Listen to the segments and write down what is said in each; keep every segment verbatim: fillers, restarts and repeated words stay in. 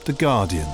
The Guardian.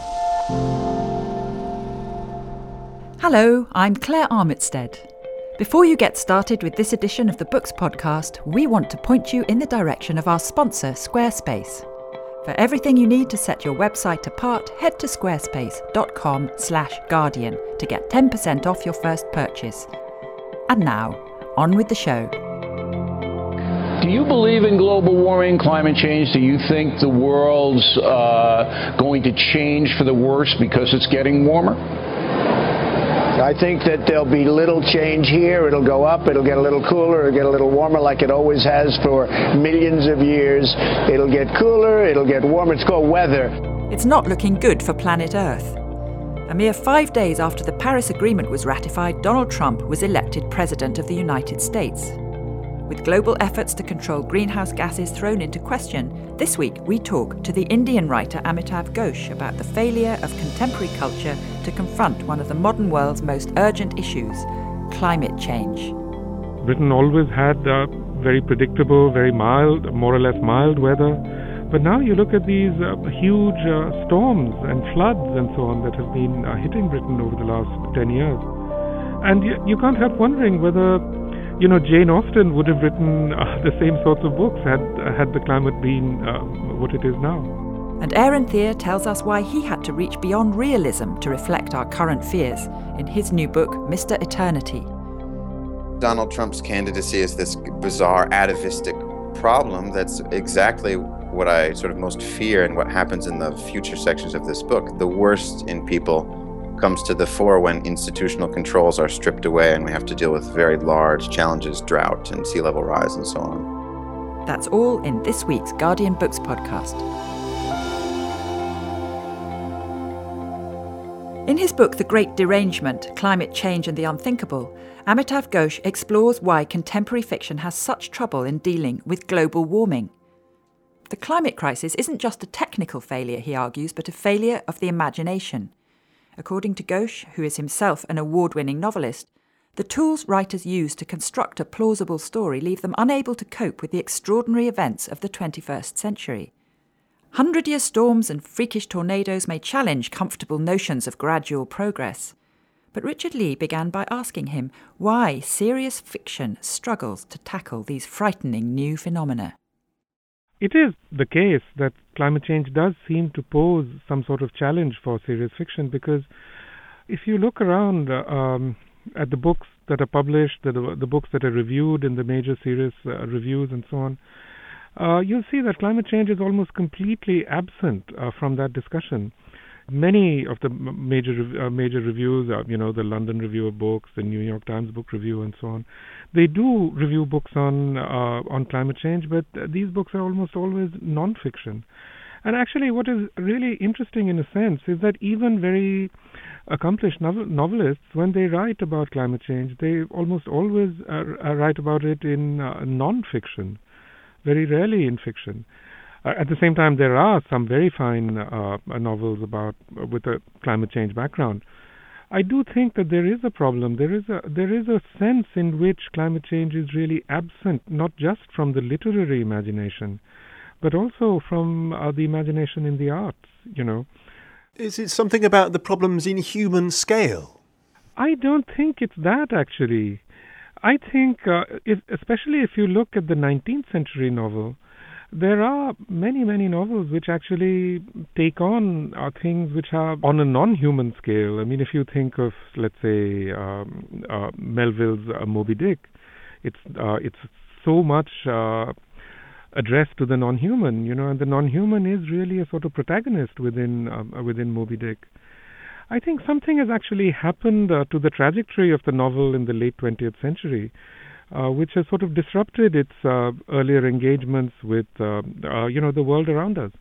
Hello, I'm Claire Armitstead. Before you get started with this edition of the Books Podcast, we want to point you in the direction of our sponsor, Squarespace. For everything you need to set your website apart, head to squarespace.com slash Guardian to get ten percent off your first purchase. And now, on with the show. Do you believe in global warming, climate change? Do you think the world's uh, going to change for the worse because it's getting warmer? I think that there'll be little change here. It'll go up, it'll get a little cooler, it'll get a little warmer like it always has for millions of years. It'll get cooler, it'll get warmer. It's called weather. It's not looking good for planet Earth. A mere five days after the Paris Agreement was ratified, Donald Trump was elected President of the United States. With global efforts to control greenhouse gases thrown into question, this week we talk to the Indian writer Amitav Ghosh about the failure of contemporary culture to confront one of the modern world's most urgent issues, climate change. Britain always had uh, very predictable, very mild, more or less mild weather. But now you look at these uh, huge uh, storms and floods and so on that have been uh, hitting Britain over the last ten years. And you, you can't help wondering whether You know, Jane Austen would have written uh, the same sorts of books had uh, had the climate been uh, what it is now. And Aaron Thier tells us why he had to reach beyond realism to reflect our current fears in his new book, Mister Eternity. Donald Trump's candidacy is this bizarre atavistic problem that's exactly what I sort of most fear and what happens in the future sections of this book. The worst in people comes to the fore when institutional controls are stripped away and we have to deal with very large challenges, drought and sea level rise and so on. That's all in this week's Guardian Books Podcast. In his book, The Great Derangement, Climate Change and the Unthinkable, Amitav Ghosh explores why contemporary fiction has such trouble in dealing with global warming. The climate crisis isn't just a technical failure, he argues, but a failure of the imagination. According to Ghosh, who is himself an award-winning novelist, the tools writers use to construct a plausible story leave them unable to cope with the extraordinary events of the twenty-first century. Hundred-year storms and freakish tornadoes may challenge comfortable notions of gradual progress. But Richard Lee began by asking him why serious fiction struggles to tackle these frightening new phenomena. It is the case that climate change does seem to pose some sort of challenge for serious fiction, because if you look around uh, um, at the books that are published, the, the books that are reviewed in the major serious uh, reviews and so on, uh, you'll see that climate change is almost completely absent uh, from that discussion. Many of the major uh, major reviews, uh, you know, the London Review of Books, the New York Times Book Review, and so on, they do review books on uh, on climate change, but these books are almost always non-fiction. And actually, what is really interesting in a sense is that even very accomplished novel- novelists, when they write about climate change, they almost always uh, write about it in uh, non-fiction, very rarely in fiction. Uh, at the same time, there are some very fine uh, novels about uh, with a climate change background. I do think that there is a problem. There is a there is a sense in which climate change is really absent, not just from the literary imagination, but also from uh, the imagination in the arts. You know, is it something about the problems in human scale? I don't think it's that actually. I think, uh, if, especially if you look at the nineteenth century novel, there are many, many novels which actually take on uh, things which are on a non-human scale. I mean, if you think of, let's say, um, uh, Melville's uh, Moby Dick, it's uh, it's so much uh, addressed to the non-human, you know, and the non-human is really a sort of protagonist within uh, within Moby Dick. I think something has actually happened uh, to the trajectory of the novel in the late twentieth century. Uh, which has sort of disrupted its uh, earlier engagements with, uh, uh, you know, the world around us.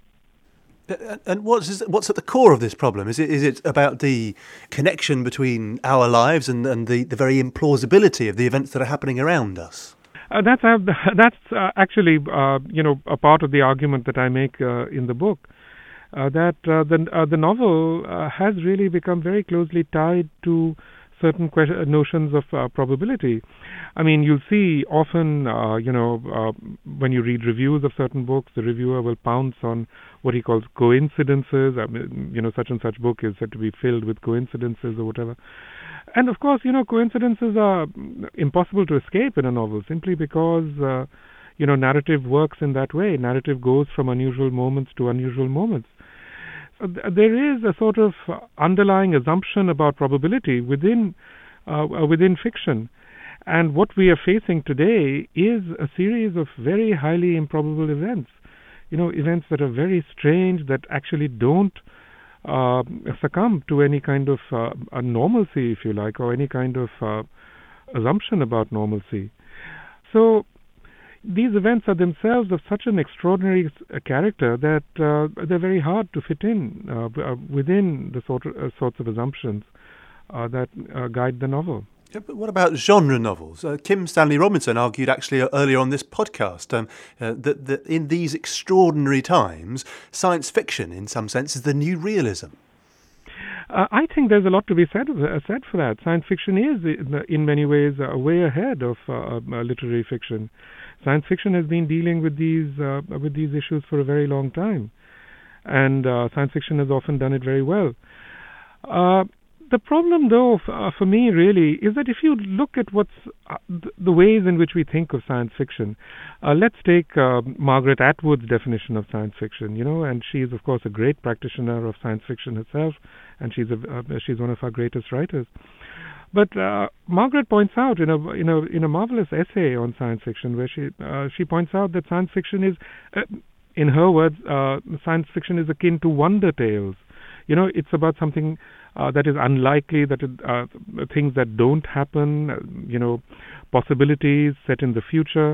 And what's what's at the core of this problem? Is it is it about the connection between our lives and, and the, the very implausibility of the events that are happening around us? Uh, that's uh, that's uh, actually, uh, you know, a part of the argument that I make uh, in the book. Uh, that uh, the uh, the novel uh, has really become very closely tied to certain que- notions of uh, probability. I mean, you'll see often, uh, you know, uh, when you read reviews of certain books, the reviewer will pounce on what he calls coincidences. I mean, you know, such and such book is said to be filled with coincidences or whatever. And of course, you know, coincidences are impossible to escape in a novel simply because, uh, you know, narrative works in that way. Narrative goes from unusual moments to unusual moments. So th- there is a sort of underlying assumption about probability within uh, within fiction. And what we are facing today is a series of very highly improbable events. You know, events that are very strange, that actually don't uh, succumb to any kind of uh, a normalcy, if you like, or any kind of uh, assumption about normalcy. So these events are themselves of such an extraordinary uh, character that uh, they're very hard to fit in uh, uh, within the sort of, uh, sorts of assumptions uh, that uh, guide the novel. Yeah, but what about genre novels? Uh, Kim Stanley Robinson argued actually earlier on this podcast um, uh, that, that in these extraordinary times, science fiction, in some sense, is the new realism. Uh, I think there's a lot to be said uh, said for that. Science fiction is, in, in many ways, uh, way ahead of uh, uh, literary fiction. Science fiction has been dealing with these uh, with these issues for a very long time, and uh, science fiction has often done it very well. Uh, The problem, though, f- uh, for me, really, is that if you look at what's uh, th- the ways in which we think of science fiction, uh, let's take uh, Margaret Atwood's definition of science fiction, you know, and she is, of course, a great practitioner of science fiction herself, and she's a, uh, she's one of our greatest writers. But uh, Margaret points out in a in a in a marvelous essay on science fiction, where she uh, she points out that science fiction is, uh, in her words, uh, science fiction is akin to wonder tales. You know, it's about something uh, that is unlikely, that it, uh, things that don't happen, uh, you know, possibilities set in the future.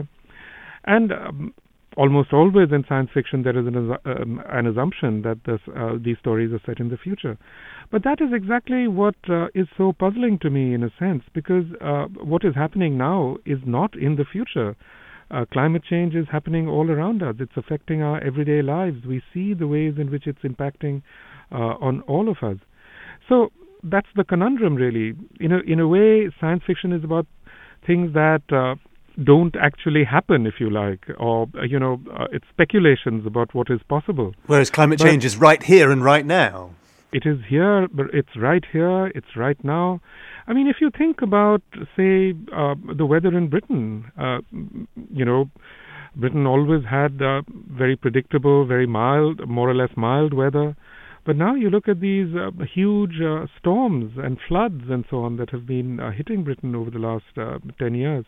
And um, almost always in science fiction there is an, assu- um, an assumption that this, uh, these stories are set in the future. But that is exactly what uh, is so puzzling to me in a sense, because uh, what is happening now is not in the future. Uh, climate change is happening all around us. It's affecting our everyday lives. We see the ways in which it's impacting uh, on all of us. So that's the conundrum, really. In a, in a way, science fiction is about things that uh, don't actually happen, if you like, or, uh, you know, uh, it's speculations about what is possible. Whereas climate But change is right here and right now. It is here, but it's right here, it's right now. I mean, if you think about, say, uh, the weather in Britain, uh, you know, Britain always had uh, very predictable, very mild, more or less mild weather. But now you look at these uh, huge uh, storms and floods and so on that have been uh, hitting Britain over the last uh, ten years.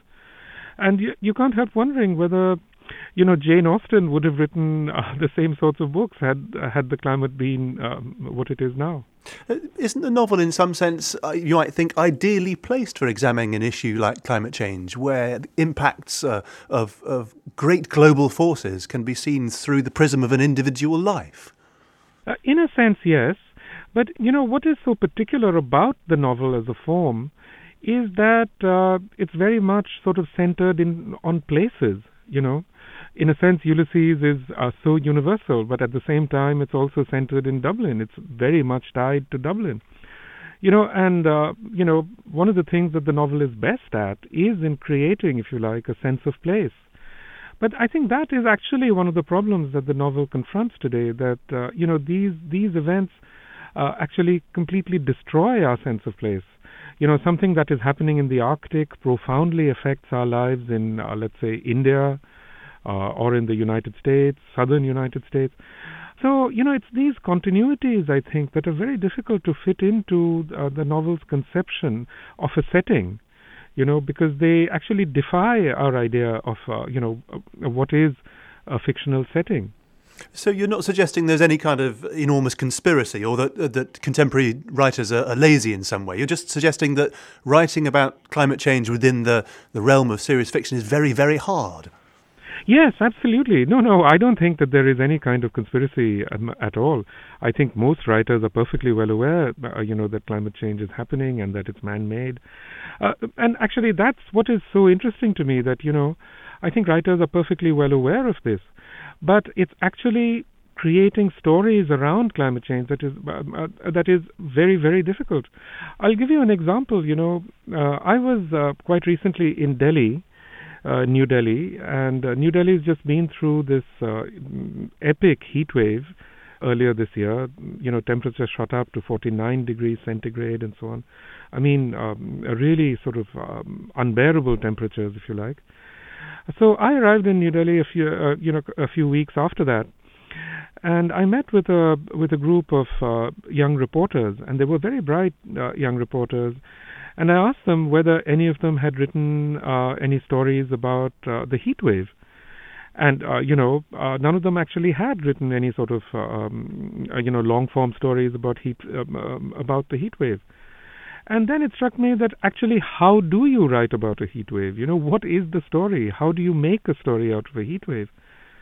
And you, you can't help wondering whether, you know, Jane Austen would have written uh, the same sorts of books had uh, had the climate been um, what it is now. Uh, Isn't the novel, in some sense, uh, you might think, ideally placed for examining an issue like climate change, where the impacts uh, of, of great global forces can be seen through the prism of an individual life? Uh, in a sense, yes. But, you know, what is so particular about the novel as a form is that uh, it's very much sort of centered in on places, you know. In a sense, Ulysses is uh, so universal, but at the same time, it's also centered in Dublin. It's very much tied to Dublin. You know, and, uh, you know, one of the things that the novel is best at is in creating, if you like, a sense of place. But I think that is actually one of the problems that the novel confronts today, that, uh, you know, these, these events uh, actually completely destroy our sense of place. You know, something that is happening in the Arctic profoundly affects our lives in, uh, let's say, India, Uh, or in the United States, southern United States. So, you know, it's these continuities, I think, that are very difficult to fit into uh, the novel's conception of a setting, you know, because they actually defy our idea of, uh, you know, uh, what is a fictional setting. So you're not suggesting there's any kind of enormous conspiracy, or that uh, that contemporary writers are, are lazy in some way. You're just suggesting that writing about climate change within the, the realm of serious fiction is very, very hard. Yes, absolutely. No, no, I don't think that there is any kind of conspiracy um, at all. I think most writers are perfectly well aware, uh, you know, that climate change is happening and that it's man-made. Uh, and actually, that's what is so interesting to me, that, you know, I think writers are perfectly well aware of this. But it's actually creating stories around climate change that is uh, that is very, very difficult. I'll give you an example. You know, uh, I was uh, quite recently in Delhi, uh, New Delhi, and uh, New Delhi has just been through this uh, epic heat wave earlier this year. You know, temperatures shot up to forty-nine degrees centigrade and so on. I mean, um, a really sort of um, unbearable temperatures, if you like. So I arrived in New Delhi a few, uh, you know, a few weeks after that, and I met with a with a group of uh, young reporters, and they were very bright uh, young reporters. And I asked them whether any of them had written uh, any stories about uh, the heat wave. And, uh, you know, uh, none of them actually had written any sort of, um, uh, you know, long-form stories about heat um, um, about the heat wave. And then it struck me that actually, how do you write about a heat wave? You know, what is the story? How do you make a story out of a heat wave?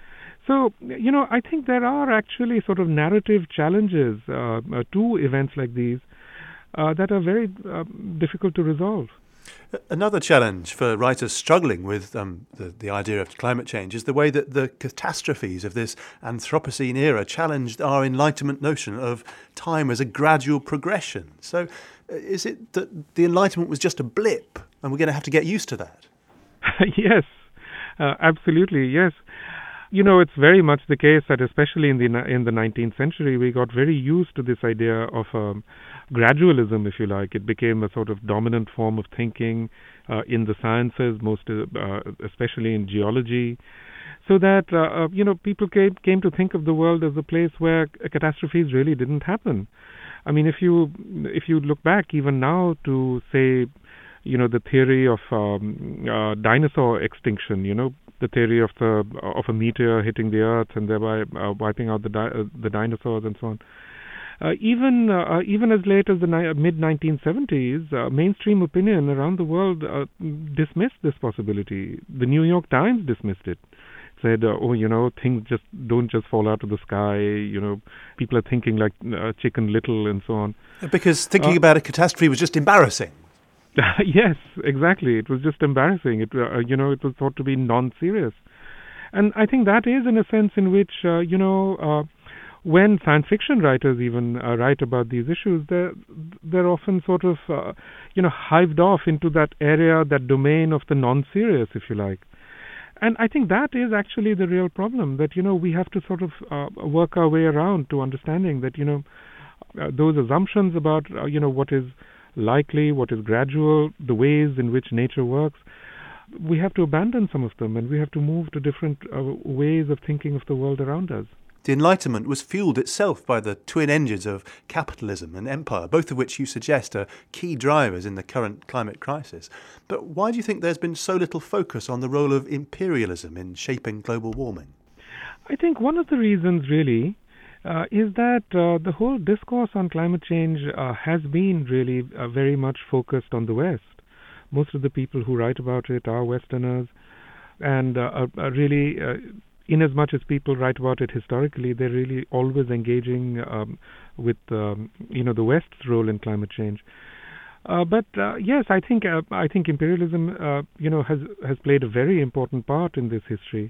So, you know, I think there are actually sort of narrative challenges uh, uh, to events like these uh, that are very uh, difficult to resolve. Another challenge for writers struggling with um, the, the idea of climate change is the way that the catastrophes of this Anthropocene era challenged our Enlightenment notion of time as a gradual progression. So uh, is it that the Enlightenment was just a blip and we're going to have to get used to that? Yes, uh, absolutely, yes. You know, it's very much the case that especially in the in the nineteenth century, we got very used to this idea of um, gradualism, if you like. It became a sort of dominant form of thinking uh, in the sciences, most uh, especially in geology, so that uh, uh, you know people came came to think of the world as a place where catastrophes really didn't happen. I mean, if you if you look back even now to say, you know, the theory of um, uh, dinosaur extinction, you know, the theory of the of a meteor hitting the Earth and thereby uh, wiping out the di- uh, the dinosaurs and so on. Uh, even uh, even as late as the ni- mid nineteen seventies, uh, mainstream opinion around the world uh, dismissed this possibility. The New York Times dismissed it. Said, uh, oh, you know, things just don't just fall out of the sky. You know, people are thinking like uh, Chicken Little and so on. Because thinking uh, about a catastrophe was just embarrassing. Yes, exactly. It was just embarrassing. It, uh, you know, it was thought to be non-serious. And I think that is in a sense in which, uh, you know, uh, when science fiction writers even uh, write about these issues, they're, they're often sort of, uh, you know, hived off into that area, that domain of the non-serious, if you like. And I think that is actually the real problem, that, you know, we have to sort of uh, work our way around to understanding that, you know, uh, those assumptions about, uh, you know, what is likely, what is gradual, the ways in which nature works, we have to abandon some of them and we have to move to different uh, ways of thinking of the world around us. The Enlightenment was fueled itself by the twin engines of capitalism and empire, both of which you suggest are key drivers in the current climate crisis. But why do you think there's been so little focus on the role of imperialism in shaping global warming? I think one of the reasons really Uh, is that uh, the whole discourse on climate change uh, has been really uh, very much focused on the West. Most of the people who write about it are Westerners, and uh, are, are really, uh, in as much as people write about it historically, they're really always engaging um, with, um, you know, the West's role in climate change. Uh, but uh, yes, I think uh, I think imperialism, uh, you know, has has played a very important part in this history.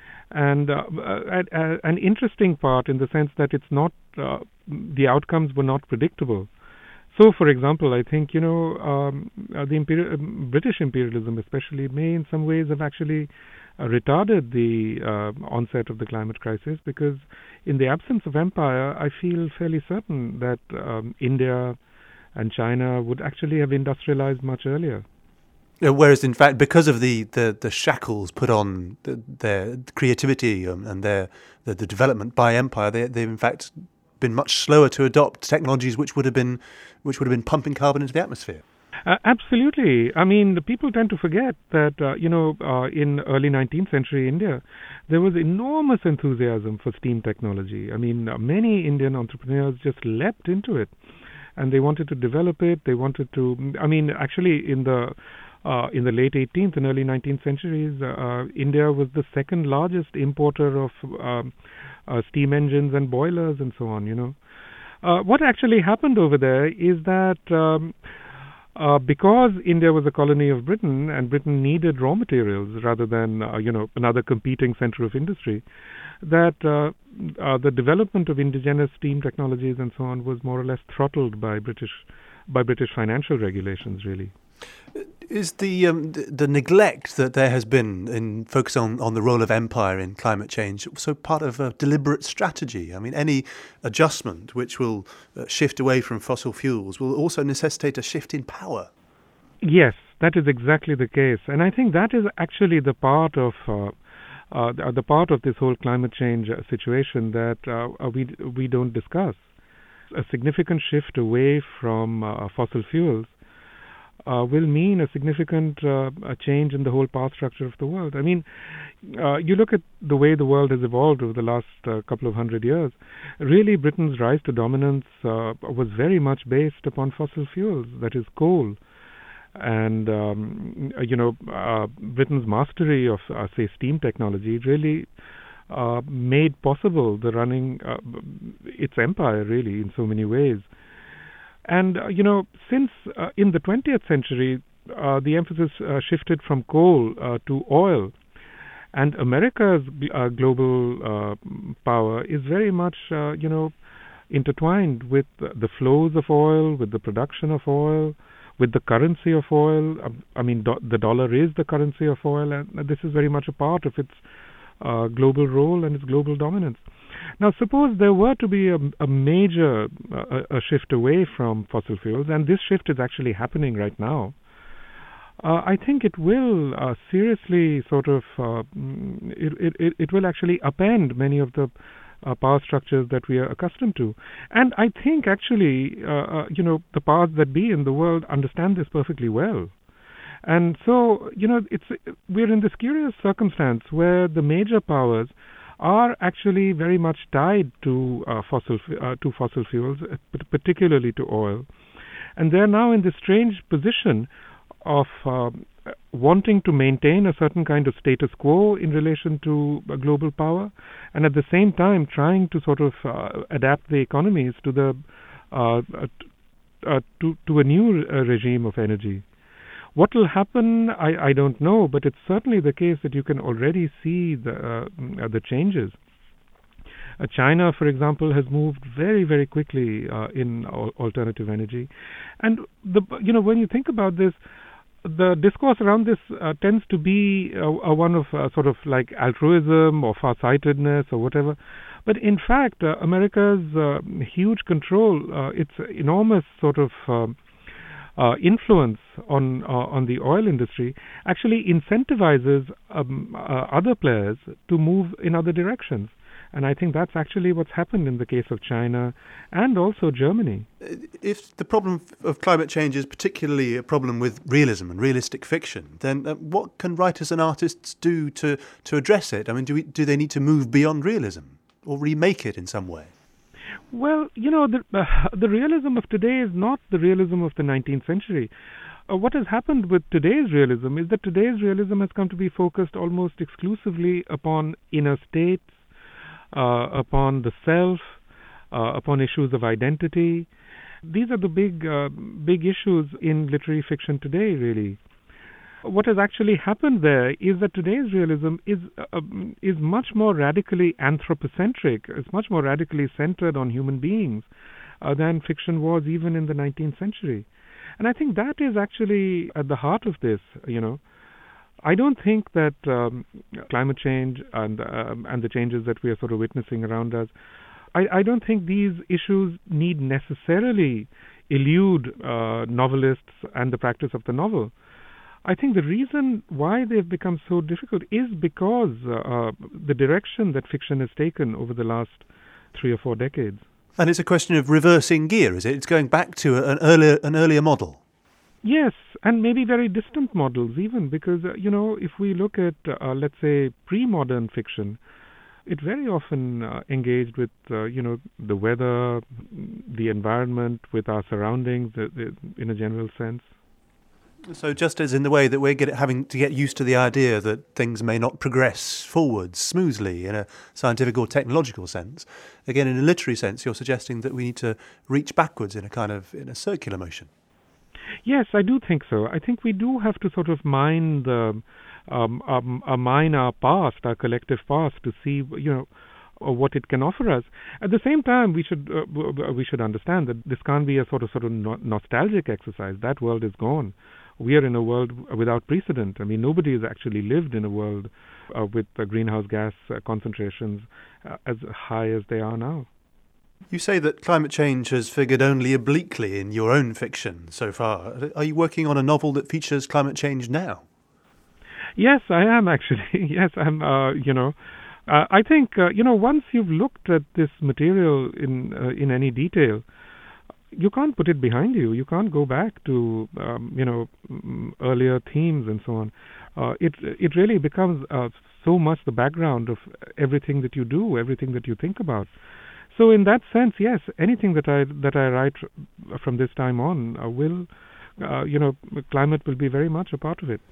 And uh, uh, uh, an interesting part in the sense that it's not, uh, the outcomes were not predictable. So, for example, I think, you know, um, uh, the imperial, uh, British imperialism especially may in some ways have actually uh, retarded the uh, onset of the climate crisis, because in the absence of empire, I feel fairly certain that um, India and China would actually have industrialized much earlier. Whereas, in fact, because of the, the, the shackles put on the, their creativity um, and their the, the development by empire, they, they've in fact been much slower to adopt technologies which would have been which would have been pumping carbon into the atmosphere. Uh, absolutely. I mean, the people tend to forget that uh, you know uh, in early nineteenth century India, there was enormous enthusiasm for steam technology. I mean, uh, many Indian entrepreneurs just leapt into it, and they wanted to develop it. They wanted to. I mean, actually, in the Uh, in the late eighteenth and early nineteenth centuries, uh, India was the second largest importer of um, uh, steam engines and boilers and so on, you know. Uh, what actually happened over there is that um, uh, because India was a colony of Britain and Britain needed raw materials rather than, uh, you know, another competing center of industry, that uh, uh, the development of indigenous steam technologies and so on was more or less throttled by British by British financial regulations, really. Is the, um, the the neglect that there has been in focus on, on the role of empire in climate change so part of a deliberate strategy? I mean, any adjustment which will uh, shift away from fossil fuels will also necessitate a shift in power. Yes, that is exactly the case. And I think that is actually the part of uh, uh, the, the part of this whole climate change uh, situation that uh, we we don't discuss. A significant shift away from uh, fossil fuels Uh, will mean a significant uh, a change in the whole power structure of the world. I mean, uh, you look at the way the world has evolved over the last uh, couple of hundred years. Really, Britain's rise to dominance uh, was very much based upon fossil fuels, that is coal. And, um, you know, uh, Britain's mastery of, uh, say, steam technology really uh, made possible the running uh, its empire, really, in so many ways. And, uh, you know, since uh, in the twentieth century, uh, the emphasis uh, shifted from coal uh, to oil. And America's uh, global uh, power is very much, uh, you know, intertwined with the flows of oil, with the production of oil, with the currency of oil. Um, I mean, do- the dollar is the currency of oil, and this is very much a part of its uh, global role and its global dominance. Now, suppose there were to be a, a major uh, a shift away from fossil fuels, and this shift is actually happening right now. Uh, I think it will uh, seriously sort of uh, it, it it will actually upend many of the uh, power structures that we are accustomed to. And I think actually, uh, uh, you know, the powers that be in the world understand this perfectly well. And so, you know, it's we're in this curious circumstance where the major powers are actually very much tied to uh, fossil uh, to fossil fuels, particularly to oil, and they're now in this strange position of uh, wanting to maintain a certain kind of status quo in relation to uh, global power, and at the same time trying to sort of uh, adapt the economies to the uh, uh, to to a new uh, regime of energy. What will happen, I, I don't know, but it's certainly the case that you can already see the uh, the changes. Uh, China, for example, has moved very, very quickly uh, in al- alternative energy, and the you know when you think about this, the discourse around this uh, tends to be uh, a one of uh, sort of like altruism or farsightedness or whatever. But in fact, uh, America's uh, huge control, uh, its enormous sort of uh, Uh, influence on uh, on the oil industry actually incentivizes um, uh, other players to move in other directions. And I think that's actually what's happened in the case of China and also Germany. If the problem of climate change is particularly a problem with realism and realistic fiction, then uh, what can writers and artists do to, to address it? I mean, do we, do they need to move beyond realism or remake it in some way? Well, you know, the, uh, the realism of today is not the realism of the nineteenth century. Uh, what has happened with today's realism is that today's realism has come to be focused almost exclusively upon inner states, uh, upon the self, uh, upon issues of identity. These are the big, uh, big issues in literary fiction today, really. What has actually happened there is that today's realism is uh, is much more radically anthropocentric. It's much more radically centered on human beings uh, than fiction was even in the nineteenth century. And I think that is actually at the heart of this, you know. I don't think that um, climate change and um, and the changes that we are sort of witnessing around us, I, I don't think these issues need necessarily elude uh, novelists and the practice of the novel. I think the reason why they've become so difficult is because uh, the direction that fiction has taken over the last three or four decades. And it's a question of reversing gear, is it? It's going back to an earlier an earlier model. Yes, and maybe very distant models even, because, uh, you know, if we look at, uh, let's say, pre-modern fiction, it very often uh, engaged with, uh, you know, the weather, the environment, with our surroundings uh, in a general sense. So just as in the way that we're get, having to get used to the idea that things may not progress forwards smoothly in a scientific or technological sense, again, in a literary sense, you're suggesting that we need to reach backwards in a kind of in a circular motion. Yes, I do think so. I think we do have to sort of mine the um, um, uh, mine our past, our collective past, to see, you know, uh, what it can offer us. At the same time, we should uh, we should understand that this can't be a sort of sort of no- nostalgic exercise. That world is gone. We are in a world without precedent. I mean, nobody has actually lived in a world uh, with uh, greenhouse gas uh, concentrations uh, as high as they are now. You say that climate change has figured only obliquely in your own fiction so far. Are you working on a novel that features climate change now? Yes, I am actually. Yes, I'm, uh, you know, uh, I think, uh, you know, once you've looked at this material in uh, in any detail, you can't put it behind you. You can't go back to, um, you know, earlier themes and so on. Uh, it it really becomes uh, so much the background of everything that you do, everything that you think about. So in that sense, yes, anything that I that I write from this time on uh, will, uh, you know, climate will be very much a part of it.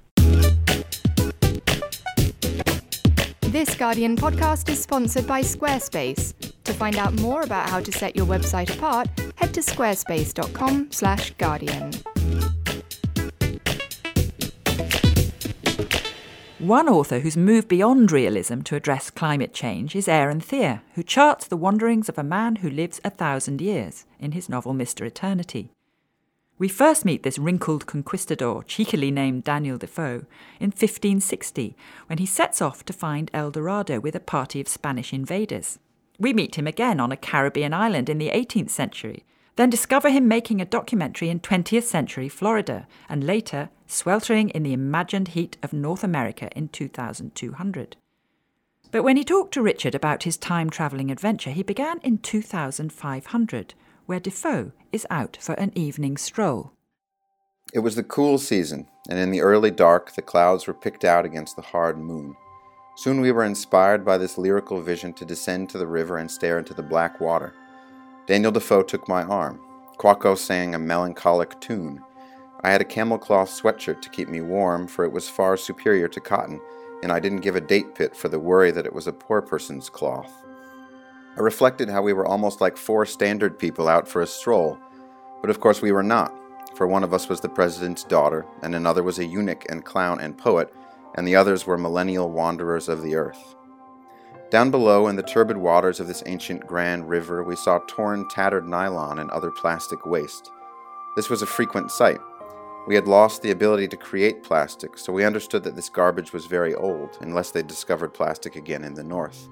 This Guardian podcast is sponsored by Squarespace. To find out more about how to set your website apart, head to squarespace dot com slash guardian. One author who's moved beyond realism to address climate change is Aaron Thier, who charts the wanderings of a man who lives a thousand years in his novel Mister Eternity. We first meet this wrinkled conquistador, cheekily named Daniel Defoe, in fifteen sixty, when he sets off to find El Dorado with a party of Spanish invaders. We meet him again on a Caribbean island in the eighteenth century, then discover him making a documentary in twentieth century Florida, and later sweltering in the imagined heat of North America in two thousand two hundred. But when he talked to Richard about his time-travelling adventure, he began in two thousand five hundred, where Defoe is out for an evening stroll. It was the cool season, and in the early dark the clouds were picked out against the hard moon. Soon we were inspired by this lyrical vision to descend to the river and stare into the black water. Daniel Defoe took my arm. Quaco sang a melancholic tune. I had a camel cloth sweatshirt to keep me warm, for it was far superior to cotton, and I didn't give a date pit for the worry that it was a poor person's cloth. I reflected how we were almost like four standard people out for a stroll, but of course we were not, for one of us was the president's daughter, and another was a eunuch and clown and poet, and the others were millennial wanderers of the earth. Down below, in the turbid waters of this ancient grand river, we saw torn, tattered nylon and other plastic waste. This was a frequent sight. We had lost the ability to create plastic, so we understood that this garbage was very old, unless they discovered plastic again in the north.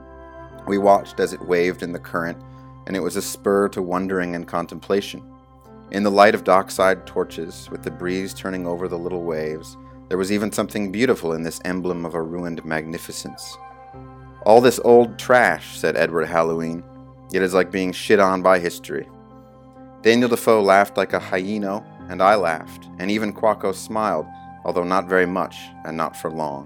We watched as it waved in the current, and it was a spur to wondering and contemplation. In the light of dockside torches, with the breeze turning over the little waves, there was even something beautiful in this emblem of a ruined magnificence. "All this old trash," said Edward Halloween. "It is like being shit on by history." Daniel Defoe laughed like a hyeno, and I laughed, and even Quaco smiled, although not very much, and not for long.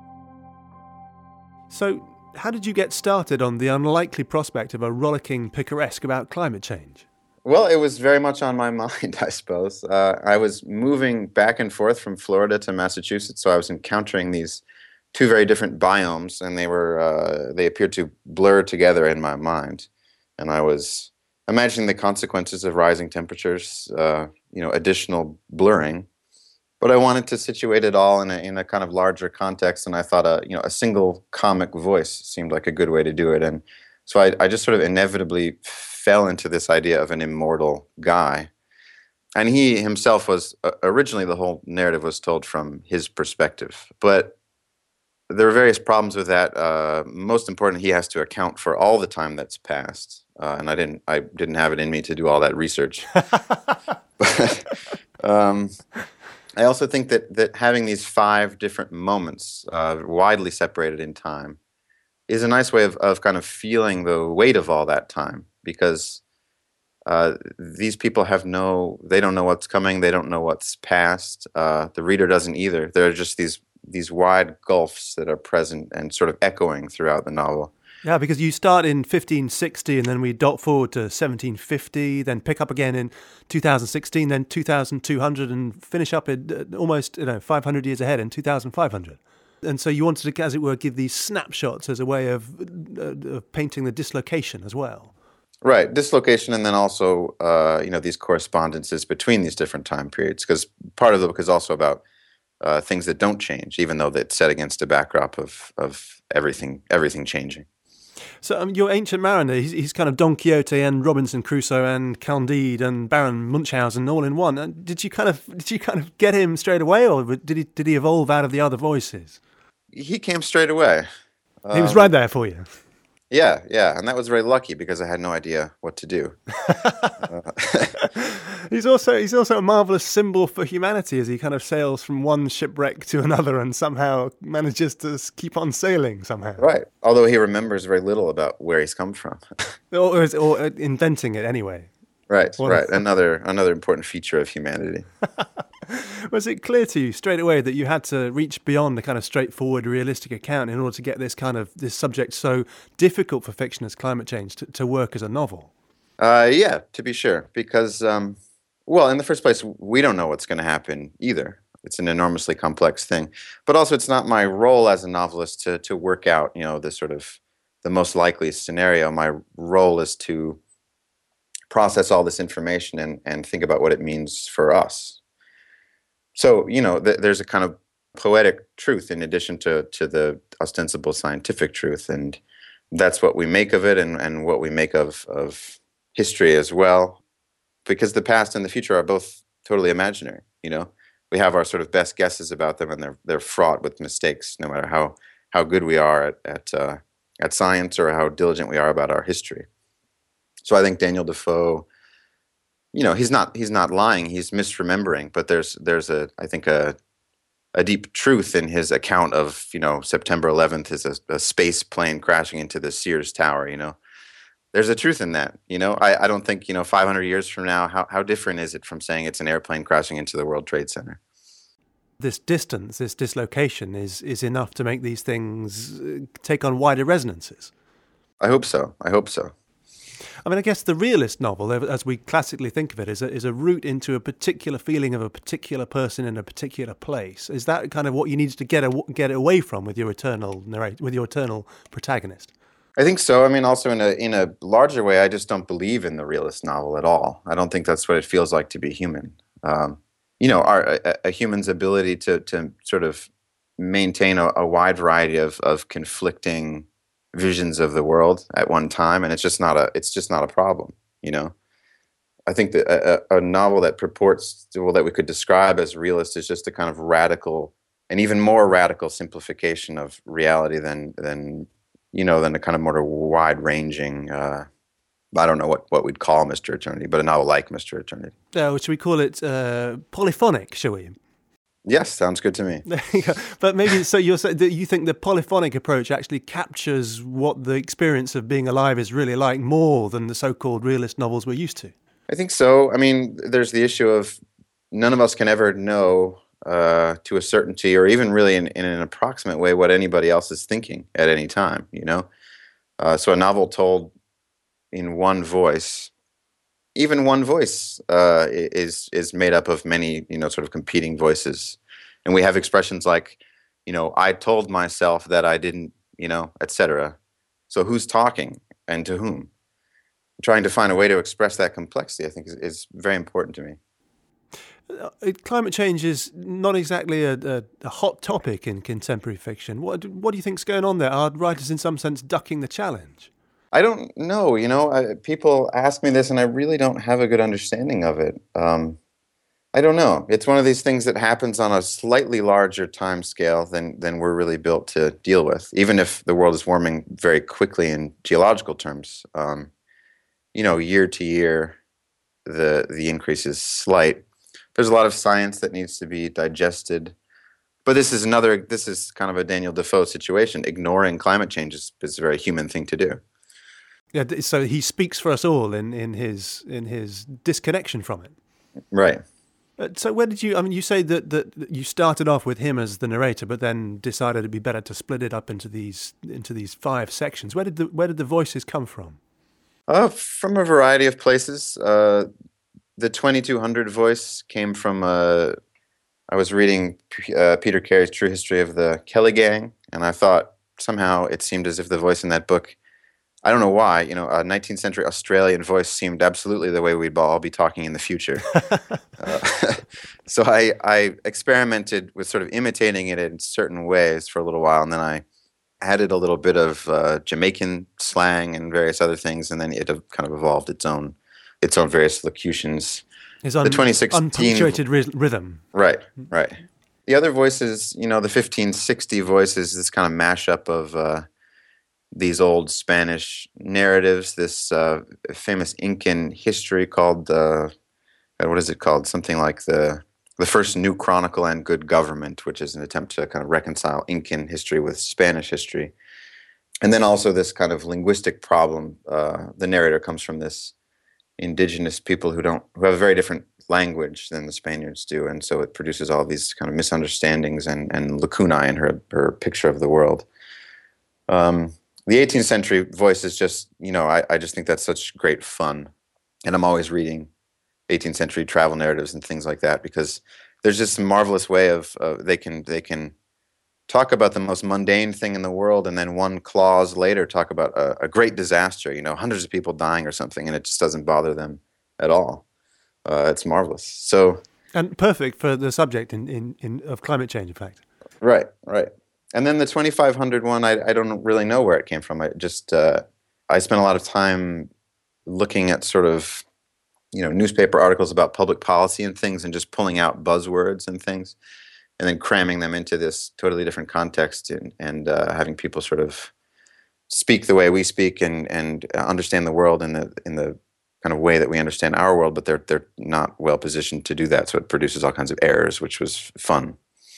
So, how did you get started on the unlikely prospect of a rollicking picaresque about climate change? Well, it was very much on my mind, I suppose. Uh, I was moving back and forth from Florida to Massachusetts, so I was encountering these two very different biomes, and they were uh, they appeared to blur together in my mind. And I was imagining the consequences of rising temperatures, uh, you know, additional blurring. But I wanted to situate it all in a in a kind of larger context, and I thought a you know a single comic voice seemed like a good way to do it. And so I, I just sort of inevitably fell into this idea of an immortal guy. And he himself was, uh, originally the whole narrative was told from his perspective. But there are various problems with that. Uh, most important, he has to account for all the time that's passed. Uh, and I didn't I didn't have it in me to do all that research. But, um, I also think that, that having these five different moments, uh, widely separated in time, is a nice way of, of kind of feeling the weight of all that time, because uh, these people have no, they don't know what's coming, they don't know what's past, uh, the reader doesn't either. There are just these these wide gulfs that are present and sort of echoing throughout the novel. Yeah, because you start in fifteen sixty and then we dot forward to seventeen fifty, then pick up again in two thousand sixteen, then two thousand two hundred, and finish up in uh, almost you know five hundred years ahead in two thousand five hundred. And so you wanted to, as it were, give these snapshots as a way of, uh, of painting the dislocation as well. Right, dislocation, and then also uh, you know these correspondences between these different time periods, because part of the book is also about uh, things that don't change, even though that's set against a backdrop of of everything everything changing. So um, your Ancient Mariner, he's, he's kind of Don Quixote and Robinson Crusoe and Candide and Baron Munchausen all in one. And did you kind of did you kind of get him straight away, or did he did he evolve out of the other voices? He came straight away. Um, he was right there for you. Yeah, yeah, and that was very lucky because I had no idea what to do. uh, he's also he's also a marvelous symbol for humanity as he kind of sails from one shipwreck to another and somehow manages to keep on sailing somehow. Right, although he remembers very little about where he's come from, or, or inventing it anyway. Right, what right. Another another important feature of humanity. Was it clear to you straight away that you had to reach beyond the kind of straightforward, realistic account in order to get this kind of this subject so difficult for fiction as climate change to, to work as a novel? Uh, yeah, to be sure, because um, well, in the first place, we don't know what's going to happen either. It's an enormously complex thing, but also it's not my role as a novelist to to work out, you know, the sort of the most likely scenario. My role is to process all this information and and think about what it means for us. So, you know, th- there's a kind of poetic truth in addition to, to the ostensible scientific truth. And that's what we make of it and, and what we make of, of history as well. Because the past and the future are both totally imaginary, you know. We have our sort of best guesses about them and they're they're fraught with mistakes no matter how, how good we are at, at, uh, at science or how diligent we are about our history. So I think Daniel Defoe, you know, he's not he's not lying, he's misremembering, but there's there's a I think a a deep truth in his account of, you know, September eleventh is a, a space plane crashing into the Sears Tower, you know. There's a truth in that, you know. I, I don't think, you know, five hundred years from now, how how different is it from saying it's an airplane crashing into the World Trade Center? This distance, this dislocation is is enough to make these things take on wider resonances. I hope so. I hope so. I mean, I guess the realist novel, as we classically think of it, is a, is a route into a particular feeling of a particular person in a particular place. Is that kind of what you need to get a, get away from with your eternal narrate, with your eternal protagonist? I think so. I mean, also in a in a larger way, I just don't believe in the realist novel at all. I don't think that's what it feels like to be human. Um, you know, our a, a human's ability to to sort of maintain a, a wide variety of of conflicting visions of the world at one time, and it's just not a it's just not a problem, you know. I think that a, a novel that purports to, well, that we could describe as realist is just a kind of radical, and even more radical simplification of reality than than you know than a kind of more wide-ranging. Uh, I don't know what, what we'd call Mister Eternity, but a novel like Mister Eternity. Uh, should we call it uh, polyphonic? Shall we? Yes, sounds good to me. But maybe, so you're saying that you think the polyphonic approach actually captures what the experience of being alive is really like more than the so-called realist novels we're used to? I think so. I mean, there's the issue of none of us can ever know uh, to a certainty or even really in, in an approximate way what anybody else is thinking at any time, you know? Uh, so a novel told in one voice, even one voice uh, is is made up of many, you know, sort of competing voices. And we have expressions like, you know, I told myself that I didn't, you know, et cetera. So who's talking and to whom? Trying to find a way to express that complexity, I think, is, is very important to me. Uh, climate change is not exactly a, a, a hot topic in contemporary fiction. What, what do you think's going on there? Are writers in some sense ducking the challenge? I don't know, you know, I, people ask me this and I really don't have a good understanding of it. Um, I don't know. It's one of these things that happens on a slightly larger time scale than, than we're really built to deal with, even if the world is warming very quickly in geological terms. Um, you know, year to year, the the increase is slight. There's a lot of science that needs to be digested. But this is another, this is kind of a Daniel Defoe situation. Ignoring climate change is, is a very human thing to do. Yeah, so he speaks for us all in, in his in his disconnection from it. Right. Uh, so where did you, I mean, you say that, that you started off with him as the narrator, but then decided it'd be better to split it up into these into these five sections. Where did the where did the voices come from? Uh, from a variety of places. Uh, the twenty-two hundred voice came from, uh, I was reading uh, Peter Carey's True History of the Kelly Gang, and I thought somehow it seemed as if the voice in that book, I don't know why, you know, a nineteenth century Australian voice seemed absolutely the way we'd all be talking in the future. uh, so I, I experimented with sort of imitating it in certain ways for a little while, and then I added a little bit of uh, Jamaican slang and various other things, and then it kind of evolved its own its own various locutions. His un- the twenty sixteen unpunctuated ry- rhythm. Right, right. The other voices, you know, the fifteen sixty voices, this kind of mashup of uh, these old Spanish narratives, this uh, famous Incan history called, uh, what is it called? Something like the the first New Chronicle and Good Government, which is an attempt to kind of reconcile Incan history with Spanish history. And then also this kind of linguistic problem. Uh, the narrator comes from this indigenous people who don't who have a very different language than the Spaniards do, and so it produces all these kind of misunderstandings and, and lacunae in her, her picture of the world. Um, the eighteenth century voice is just, you know, I, I just think that's such great fun. And I'm always reading eighteenth century travel narratives and things like that, because there's just a marvelous way of, uh, they can they can talk about the most mundane thing in the world, and then one clause later talk about a, a great disaster, you know, hundreds of people dying or something, and it just doesn't bother them at all. Uh, it's marvelous. So and perfect for the subject in, in, in of climate change, in fact. Right, right. And then the twenty-five hundred one, I, I don't really know where it came from. I just uh, I spent a lot of time looking at sort of, you know, newspaper articles about public policy and things, and just pulling out buzzwords and things, and then cramming them into this totally different context, and, and uh, having people sort of speak the way we speak and and understand the world in the in the kind of way that we understand our world, but they're they're not well positioned to do that, so it produces all kinds of errors, which was fun.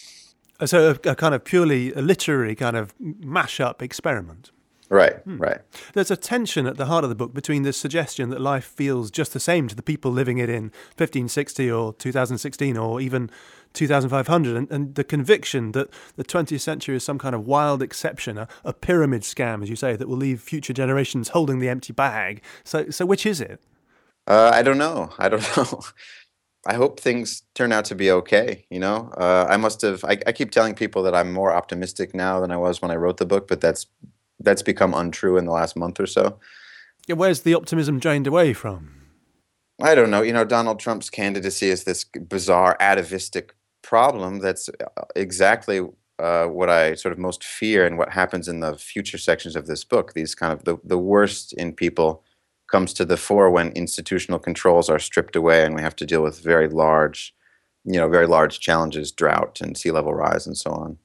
So a, a kind of purely a literary kind of mash-up experiment. Right, hmm. right. There's a tension at the heart of the book between the suggestion that life feels just the same to the people living it in fifteen sixty or two thousand sixteen or even two thousand five hundred, and, and the conviction that the twentieth century is some kind of wild exception, a, a pyramid scam, as you say, that will leave future generations holding the empty bag. So, so which is it? Uh, I don't know. I don't know. I hope things turn out to be okay, you know? Uh, I must have, I, I keep telling people that I'm more optimistic now than I was when I wrote the book, but that's that's become untrue in the last month or so. Yeah, where's the optimism drained away from? I don't know. You know, Donald Trump's candidacy is this bizarre atavistic problem that's exactly uh, what I sort of most fear, and what happens in the future sections of this book. These kind of, the, the worst in people comes to the fore when institutional controls are stripped away and we have to deal with very large, you know, very large challenges, drought and sea level rise and so on.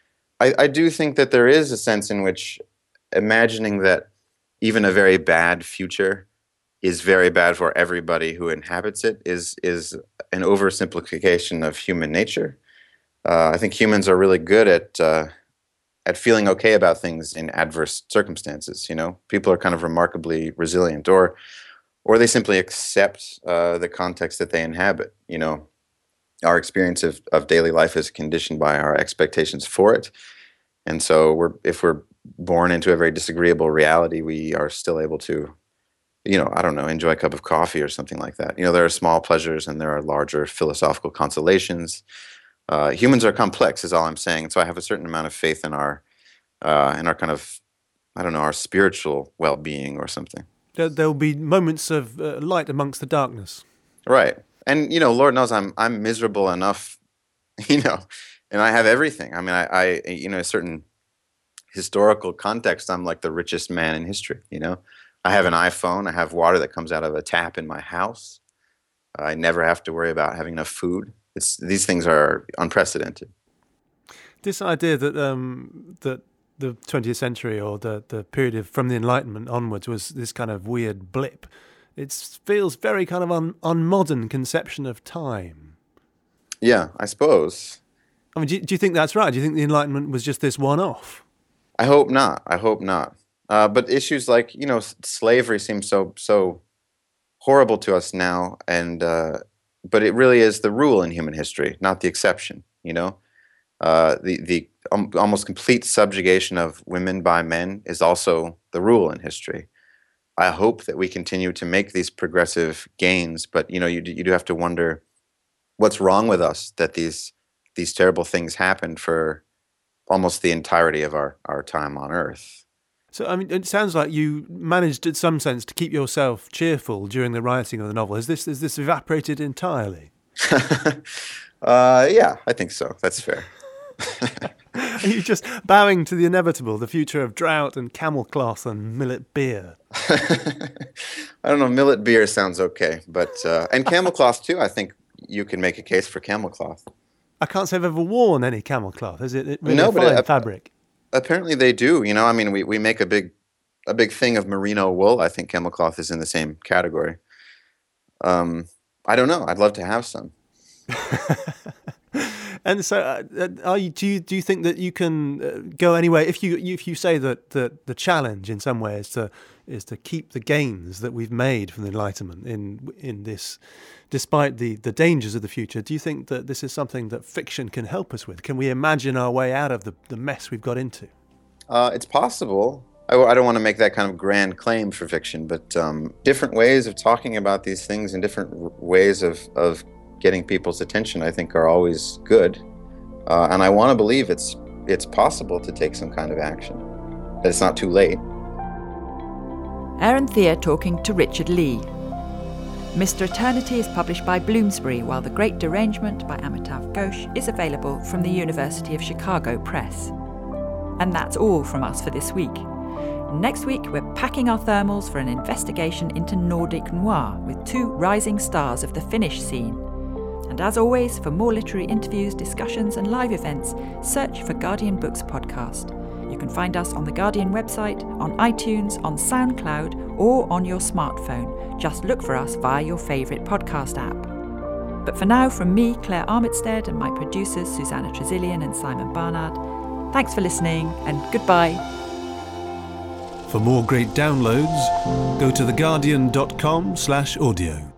I, I do think that there is a sense in which imagining that even a very bad future is very bad for everybody who inhabits it is is an oversimplification of human nature. Uh, I think humans are really good at uh, at feeling okay about things in adverse circumstances. You know, people are kind of remarkably resilient, or or they simply accept uh, the context that they inhabit. You know, our experience of, of daily life is conditioned by our expectations for it, and so we're if we're born into a very disagreeable reality, we are still able to, you know, I don't know, enjoy a cup of coffee or something like that. You know, there are small pleasures and there are larger philosophical consolations. Uh, humans are complex, is all I'm saying. And so I have a certain amount of faith in our, uh, in our kind of, I don't know, our spiritual well-being or something. There, there'll be moments of uh, light amongst the darkness. Right. And, you know, Lord knows I'm I'm miserable enough, you know, and I have everything. I mean, I, I you know, a certain historical context, I'm like the richest man in history, you know. I have an iPhone. I have water that comes out of a tap in my house. I never have to worry about having enough food. It's, these things are unprecedented. This idea that um, that the twentieth century, or the, the period of, from the Enlightenment onwards, was this kind of weird blip, it feels very kind of un, unmodern conception of time. Yeah, I suppose. I mean, do you, do you think that's right? Do you think the Enlightenment was just this one-off? I hope not. I hope not. Uh, but issues like, you know, slavery seem so so horrible to us now, and uh, but it really is the rule in human history, not the exception. You know, uh, the the um, almost complete subjugation of women by men is also the rule in history. I hope that we continue to make these progressive gains, but you know, you you do have to wonder what's wrong with us that these these terrible things happened for almost the entirety of our, our time on Earth. So, I mean, it sounds like you managed, in some sense, to keep yourself cheerful during the writing of the novel. Has this has this evaporated entirely? uh, yeah, I think so. That's fair. Are you just bowing to the inevitable, the future of drought and camel cloth and millet beer? I don't know. Millet beer sounds okay, but uh, and camel cloth too. I think you can make a case for camel cloth. I can't say I've ever worn any camel cloth. Is it, it really no, a fine but it, fabric? Apparently they do. You know, I mean, we, we make a big a big thing of merino wool. I think camel cloth is in the same category. Um, I don't know. I'd love to have some. And so, uh, are you, do you do you think that you can uh, go anywhere? If you if you say that the the challenge in some way is to is to keep the gains that we've made from the Enlightenment in in this, despite the the dangers of the future, do you think that this is something that fiction can help us with? Can we imagine our way out of the the mess we've got into? Uh, it's possible. I, I don't want to make that kind of grand claim for fiction, but um, different ways of talking about these things and different r- ways of of getting people's attention, I think, are always good. Uh, and I want to believe it's it's possible to take some kind of action, that it's not too late. Aaron Thea talking to Richard Lee. Mister Eternity is published by Bloomsbury, while The Great Derangement by Amitav Ghosh is available from the University of Chicago Press. And that's all from us for this week. Next week, we're packing our thermals for an investigation into Nordic noir with two rising stars of the Finnish scene. And as always, for more literary interviews, discussions and live events, search for Guardian Books Podcast. You can find us on the Guardian website, on iTunes, on SoundCloud, or on your smartphone. Just look for us via your favourite podcast app. But for now, from me, Claire Armitstead, and my producers, Susanna Trazilian and Simon Barnard, thanks for listening, and goodbye. For more great downloads, go to theguardian dot com slash audio.